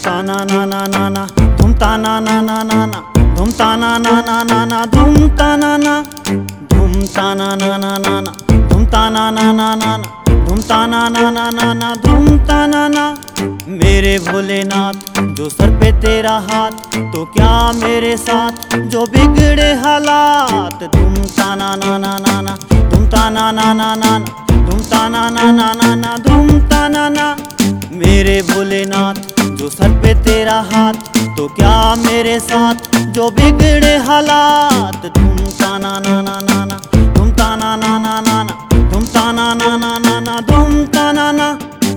ता ना ना ना ना ना, धूम ता ना ना ना ना ना, धूम ता ना ना ना ना ना, धूम ता ना ना, धूम ता ना ना ना ना ना, धूम ता ना ना ना ना ना, धूम ता ना ना ना ना ना, धूम ता ना ना। मेरे भोलेनाथ जो सर पे तेरा हाथ, तो क्या मेरे साथ जो बिगड़े हालात। धूम ता ना ना ना ना ना, धूम ता ना ना ना ना ना, धूम ता ना ना ना ना ना, धूम ता ना ना। मेरे भोलेनाथ जो सर पे तेरा हाथ, तो क्या मेरे साथ जो बिगड़े हालात। धूम ता ना ना ना ना ना, धूम ता ना ना ना ना ना, धूम ता ना ना ना ना ना, धूम ता ना ना।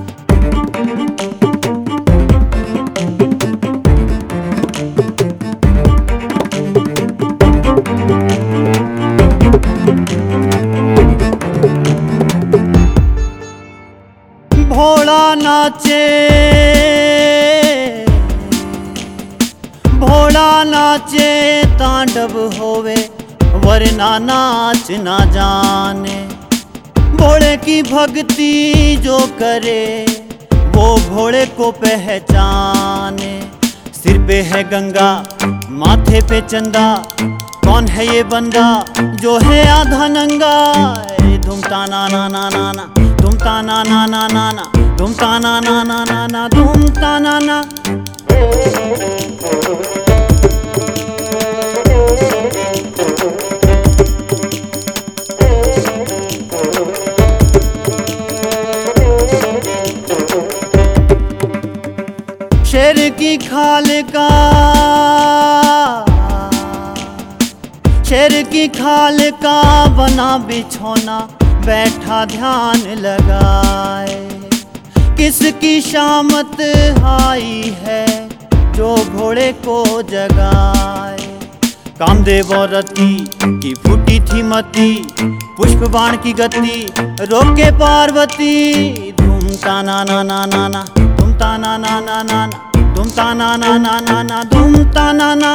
भोला नाचे, भोला नाचे तांडव होवे, वरना नाच ना जाने। भोले की भक्ति जो करे, वो भोले को पहचाने। सिर पे है गंगा, माथे पे चंदा, कौन है ये बंदा जो है आधा नंगा। धूम ता ना ना ना ना ना, धूम ता ना ना ना ना ना, धूम ता ना ना ना ना ना, धूम ता ना ना। शेर की खाल का, शेर की खाल का बना बिछौना, बैठा ध्यान लगाए। किसकी शामत आई है जो घोड़े को जगाए। कामदेव और रति की फूटी थी मति, पुष्प बाण की गति रोके पार्वती। धूम ता ना ना ना ना ना, धूम ता ना ना ना ना ना, धूम ता ना ना ना ना ना, धूम ता ना ना।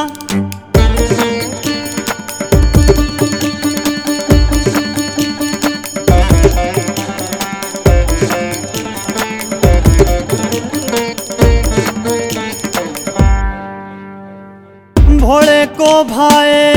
भोले को भाए,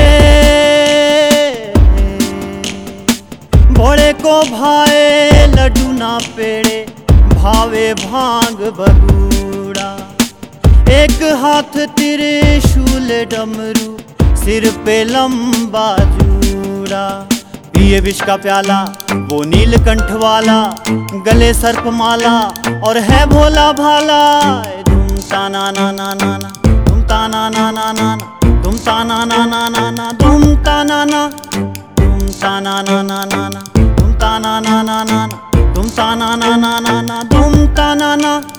भोले को भाए लड्डू ना पेड़े, भावे भांग भगूड़ा। एक हाथ त्रिशूल डमरू, सिर पे लंबा जूड़ा। पिए विष का प्याला वो नीलकंठ वाला, गले सर्प माला और है भोला भाला। धूम ता ना ना ना ना ना, धूम ता ना ना ना ना ना, धूम ता ना ना ना ना ना, धूम ता ना ना, धूम ता ना ना ना ना ना, धूम ता ना ना ना ना ना, धूम ता ना ना ना ना ना, धूम ता ना ना।